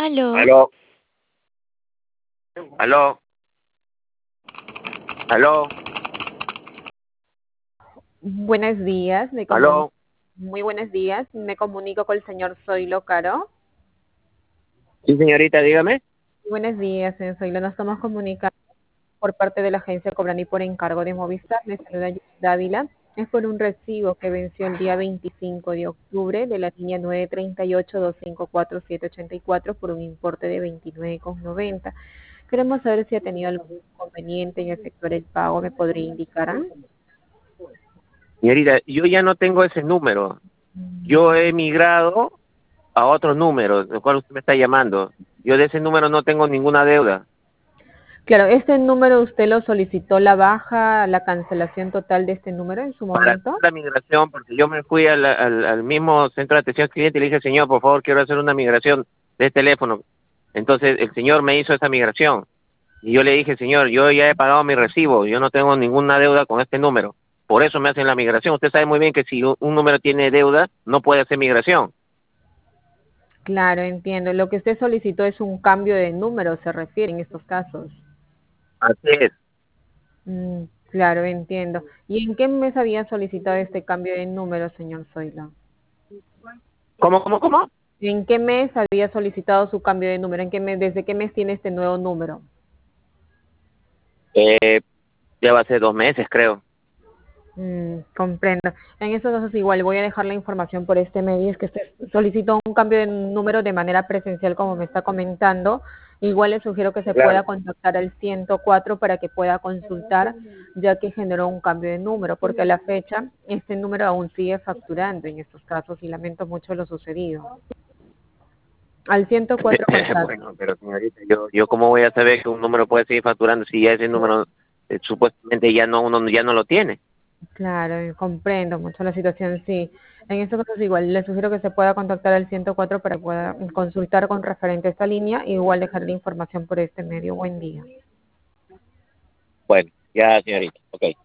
Aló. Aló, aló, aló, Buenos días, aló. muy buenos días. Me comunico con el señor Zoilo Caro. Sí, señorita, dígame. Buenos días, señor Zoilo. Nos estamos comunicando por parte de la agencia Cobrani por encargo de Movistar. Le saluda Yolanda Dávila. Es por un recibo que venció el día 25 de octubre de la línea 938-254-784 por un importe de 29,90. Queremos saber si ha tenido algún inconveniente en efectuar el pago. ¿Me podría indicar? Señorita, yo ya no tengo ese número. Yo he migrado a otro número, el cual usted me está llamando. Yo de ese número no tengo ninguna deuda. Claro, ¿este número usted lo solicitó la baja, la cancelación total de este número en su Para hacer momento? la migración, porque yo me fui al mismo centro de atención al cliente y le dije, señor, por favor, quiero hacer una migración de teléfono. Entonces el señor me hizo esa migración. Y yo le dije, señor, yo ya he pagado mi recibo, yo no tengo ninguna deuda con este número. Por eso me hacen la migración. Usted sabe muy bien que si un número tiene deuda, no puede hacer migración. Claro, entiendo. Lo que usted solicitó es un cambio de número, se refiere en estos casos. Así es. Claro, entiendo. ¿Y en qué mes había solicitado este cambio de número, señor Zoila? ¿Cómo? ¿En qué mes había solicitado su cambio de número? ¿Desde qué mes tiene este nuevo número? Eh, ya va a ser 2 meses, creo. Comprendo. En esos casos igual voy a dejar la información por este medio, es que usted solicitó un cambio de número de manera presencial como me está comentando. Igual le sugiero que se Claro. pueda contactar al 104 para que pueda consultar, ya que generó un cambio de número, porque a la fecha este número aún sigue facturando en estos casos y lamento mucho lo sucedido. Al 104 contacto. Bueno, pero señorita, yo cómo voy a saber que un número puede seguir facturando si ya ese número supuestamente ya no uno ya no lo tiene. Claro, comprendo mucho la situación, sí. En estos casos igual, le sugiero que se pueda contactar al 104 para que pueda consultar con referente a esta línea, y igual dejar la información por este medio. Buen día. Bueno, ya señorita, ok.